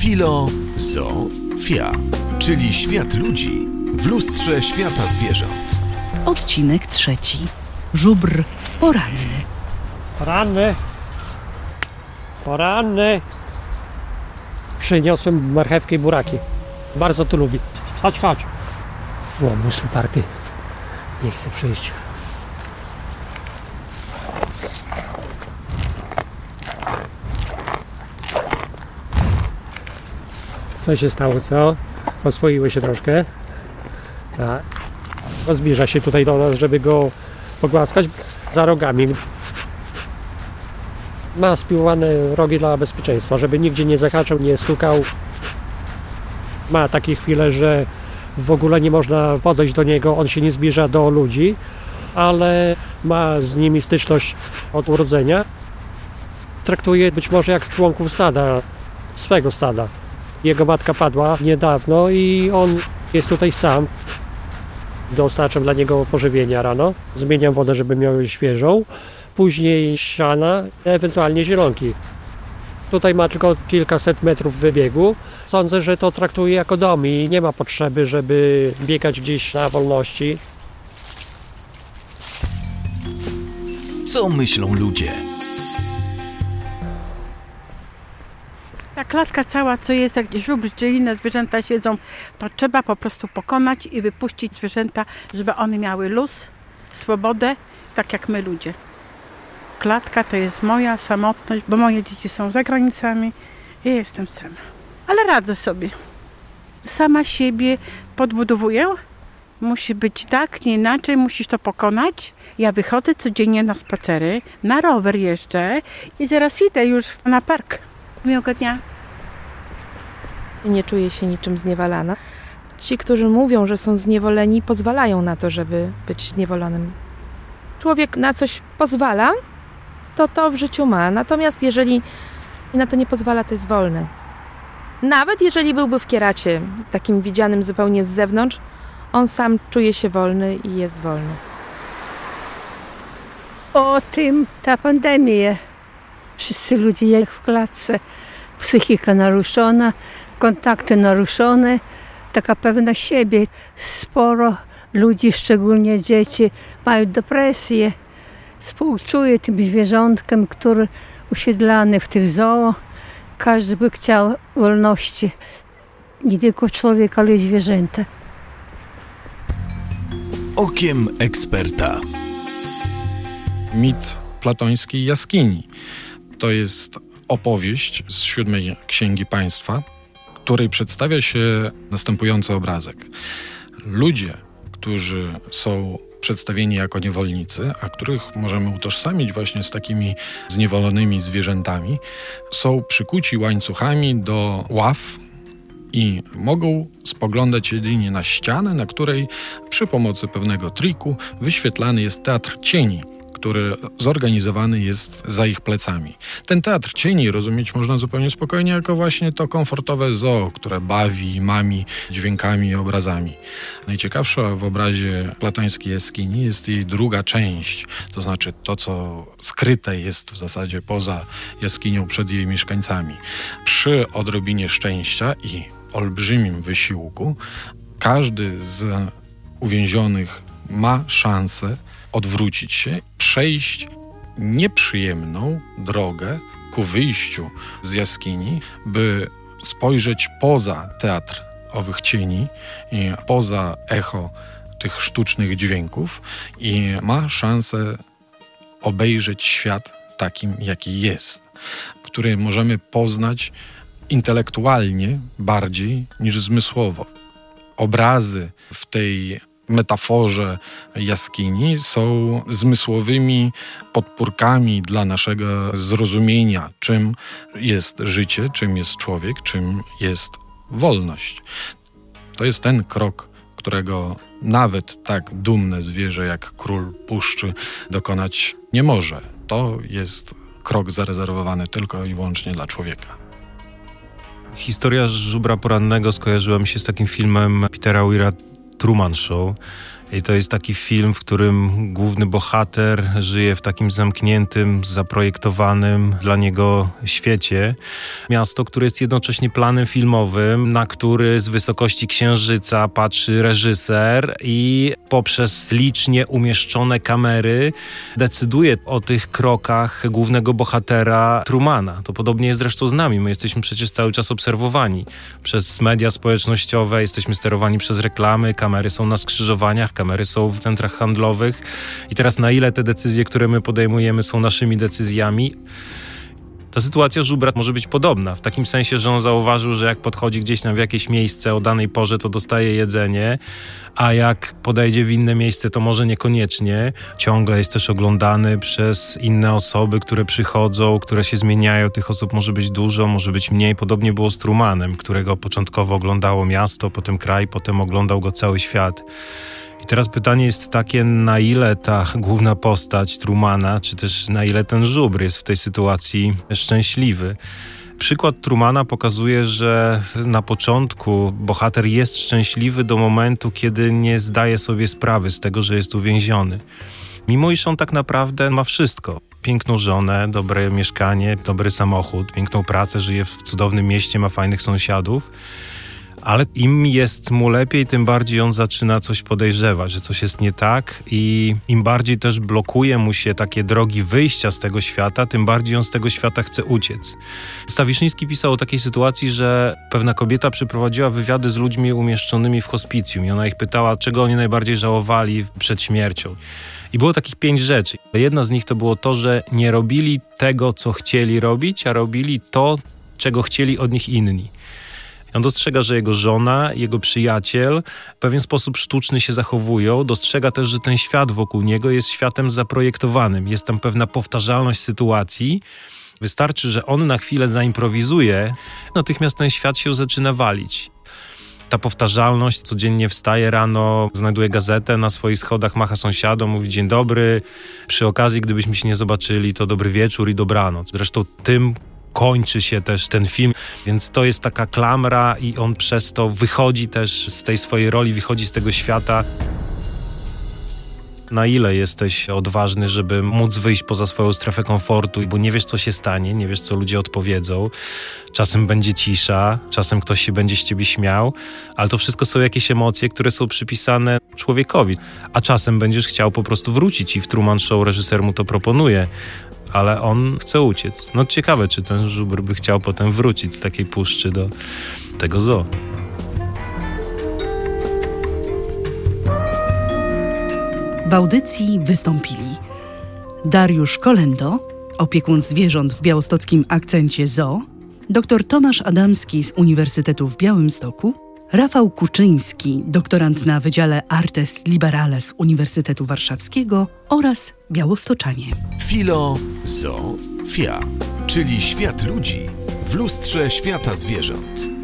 Filozofia, czyli świat ludzi w lustrze świata zwierząt. Odcinek 3. Żubr poranny. Poranny. Przyniosłem marchewkę i buraki. Bardzo to lubi. Chodź. O, mój party. Nie chce przyjść. Co się stało, co? Oswoiły się troszkę. Tak. Zbliża się tutaj do nas, żeby go pogłaskać za rogami. Ma spiłowane rogi dla bezpieczeństwa, żeby nigdzie nie zahaczał, nie stukał. Ma takie chwile, że w ogóle nie można podejść do niego, on się nie zbliża do ludzi, ale ma z nimi styczność od urodzenia. Traktuje być może jak członków stada, swego stada. Jego matka padła niedawno i on jest tutaj sam. Dostarczam dla niego pożywienia rano. Zmieniam wodę, żeby miał świeżą. Później siana, ewentualnie zielonki. Tutaj ma tylko kilkaset metrów wybiegu. Sądzę, że to traktuje jako dom i nie ma potrzeby, żeby biegać gdzieś na wolności. Co myślą ludzie? Ta klatka cała, co jest, jak żubr czy inne zwierzęta siedzą, to trzeba po prostu pokonać i wypuścić zwierzęta, żeby one miały luz, swobodę, tak jak my ludzie. Klatka to jest moja samotność, bo moje dzieci są za granicami i jestem sama. Ale radzę sobie. Sama siebie podbudowuję. Musi być tak, nie inaczej, musisz to pokonać. Ja wychodzę codziennie na spacery, na rower jeżdżę i zaraz idę już na park. Miłego dnia. Nie czuję się niczym zniewalana. Ci, którzy mówią, że są zniewoleni, pozwalają na to, żeby być zniewolonym. Człowiek na coś pozwala, to w życiu ma. Natomiast jeżeli na to nie pozwala, to jest wolny. Nawet jeżeli byłby w kieracie, takim widzianym zupełnie z zewnątrz, on sam czuje się wolny i jest wolny. O tym ta pandemia. Wszyscy ludzie jak w klatce. Psychika naruszona, kontakty naruszone, taka pewna siebie. Sporo ludzi, szczególnie dzieci, mają depresję. Współczuję tym zwierzątkom, które usiedlane w tych zoo. Każdy by chciał wolności. Nie tylko człowieka, ale i zwierzęta. Okiem eksperta. Mit platońskiej jaskini. To jest opowieść z 7 Księgi Państwa, której przedstawia się następujący obrazek. Ludzie, którzy są przedstawieni jako niewolnicy, a których możemy utożsamić właśnie z takimi zniewolonymi zwierzętami, są przykuci łańcuchami do ław i mogą spoglądać jedynie na ścianę, na której przy pomocy pewnego triku wyświetlany jest teatr cieni, który zorganizowany jest za ich plecami. Ten teatr cieni rozumieć można zupełnie spokojnie jako właśnie to komfortowe zoo, które bawi, mami dźwiękami i obrazami. Najciekawsza w obrazie platońskiej jaskini jest jej druga część, to znaczy to, co skryte jest w zasadzie poza jaskinią przed jej mieszkańcami. Przy odrobinie szczęścia i olbrzymim wysiłku każdy z uwięzionych ma szansę odwrócić się, przejść nieprzyjemną drogę ku wyjściu z jaskini, by spojrzeć poza teatr owych cieni i poza echo tych sztucznych dźwięków i ma szansę obejrzeć świat takim, jaki jest, który możemy poznać intelektualnie bardziej niż zmysłowo. Obrazy w tej metaforze jaskini są zmysłowymi podpórkami dla naszego zrozumienia, czym jest życie, czym jest człowiek, czym jest wolność. To jest ten krok, którego nawet tak dumne zwierzę jak król puszczy dokonać nie może. To jest krok zarezerwowany tylko i wyłącznie dla człowieka. Historia żubra porannego skojarzyła mi się z takim filmem Petera Weira Truman Show. I to jest taki film, w którym główny bohater żyje w takim zamkniętym, zaprojektowanym dla niego świecie. Miasto, które jest jednocześnie planem filmowym, na który z wysokości księżyca patrzy reżyser i poprzez licznie umieszczone kamery decyduje o tych krokach głównego bohatera Trumana. To podobnie jest zresztą z nami. My jesteśmy przecież cały czas obserwowani przez media społecznościowe, jesteśmy sterowani przez reklamy, kamery są na skrzyżowaniach, kamery są w centrach handlowych. I teraz na ile te decyzje, które my podejmujemy, są naszymi decyzjami? Ta sytuacja żubra może być podobna, w takim sensie, że on zauważył, że jak podchodzi gdzieś tam w jakieś miejsce o danej porze, to dostaje jedzenie, a jak podejdzie w inne miejsce, to może niekoniecznie. Ciągle jest też oglądany przez inne osoby, które przychodzą, które się zmieniają. Tych osób może być dużo, może być mniej. Podobnie było z Trumanem, którego początkowo oglądało miasto, potem kraj, potem oglądał go cały świat. I teraz pytanie jest takie, na ile ta główna postać Trumana, czy też na ile ten żubr jest w tej sytuacji szczęśliwy. Przykład Trumana pokazuje, że na początku bohater jest szczęśliwy do momentu, kiedy nie zdaje sobie sprawy z tego, że jest uwięziony. Mimo iż on tak naprawdę ma wszystko. Piękną żonę, dobre mieszkanie, dobry samochód, piękną pracę, żyje w cudownym mieście, ma fajnych sąsiadów. Ale im jest mu lepiej, tym bardziej on zaczyna coś podejrzewać, że coś jest nie tak i im bardziej też blokuje mu się takie drogi wyjścia z tego świata, tym bardziej on z tego świata chce uciec. Stawiszyński pisał o takiej sytuacji, że pewna kobieta przeprowadziła wywiady z ludźmi umieszczonymi w hospicjum i ona ich pytała, czego oni najbardziej żałowali przed śmiercią. I było takich 5 rzeczy. Jedna z nich to było to, że nie robili tego, co chcieli robić, a robili to, czego chcieli od nich inni. On dostrzega, że jego żona, jego przyjaciel w pewien sposób sztuczny się zachowują. Dostrzega też, że ten świat wokół niego jest światem zaprojektowanym. Jest tam pewna powtarzalność sytuacji. Wystarczy, że on na chwilę zaimprowizuje, natychmiast ten świat się zaczyna walić. Ta powtarzalność, codziennie wstaje rano, znajduje gazetę na swoich schodach, macha sąsiadom, mówi dzień dobry. Przy okazji, gdybyśmy się nie zobaczyli, to dobry wieczór i dobranoc. Zresztą tym kończy się też ten film, więc to jest taka klamra i on przez to wychodzi też z tej swojej roli, wychodzi z tego świata. Na ile jesteś odważny, żeby móc wyjść poza swoją strefę komfortu, bo nie wiesz, co się stanie, nie wiesz, co ludzie odpowiedzą. Czasem będzie cisza, czasem ktoś się będzie z ciebie śmiał, ale to wszystko są jakieś emocje, które są przypisane człowiekowi. A czasem będziesz chciał po prostu wrócić i w Truman Show reżyser mu to proponuje. Ale on chce uciec. No ciekawe, czy ten żubr by chciał potem wrócić z takiej puszczy do tego zoo. W audycji wystąpili Dariusz Kolendo, opiekun zwierząt w białostockim Akcencie Zoo, dr Tomasz Adamski z Uniwersytetu w Białymstoku, Rafał Kuczyński, doktorant na Wydziale Artes Liberales Uniwersytetu Warszawskiego oraz białostoczanie. Filozofia, czyli świat ludzi w lustrze świata zwierząt.